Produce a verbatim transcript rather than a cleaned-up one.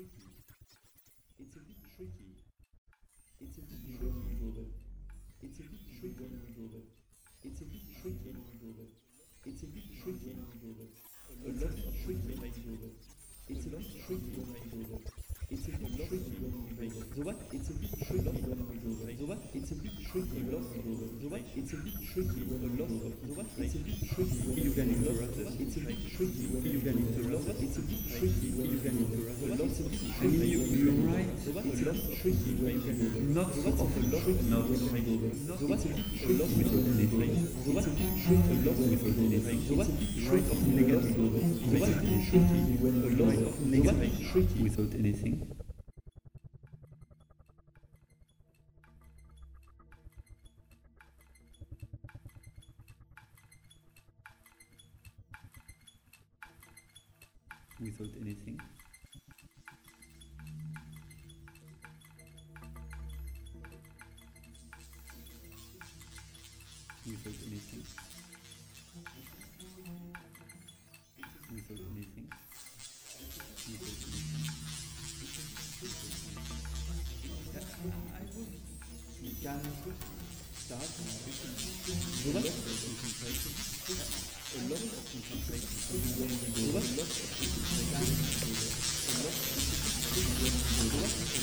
It's a bit tricky. It's a bit tricky. It's a bit tricky. It's a bit tricky. It's a bit tricky. A lot of tricky. It's a bit tricky. It's a bit tricky. The what? It's a bit tricky. The what? It's a bit tricky. A lot. The what? It's a bit tricky. A lot. The what? It's a bit tricky. You can interrupt. It's a bit tricky. You can interrupt. It's a bit tricky. You can interrupt. A lot. It's a bit tricky. I mean, you, you're right. The what? It's a bit tricky. Not so often. Not Not the what? It's a bit tricky. a lot without anything. The what? It's a bit tricky. A lot without anything. The what? Right of negative. The what? It's tricky. A lot. Right of The what? negative. Tricky. Without anything. Without anything. Without anything. Without anything. Without anything. I would can start The what? concentration. A lot of concentration. The what? A lot of concentration. A lot of concentration.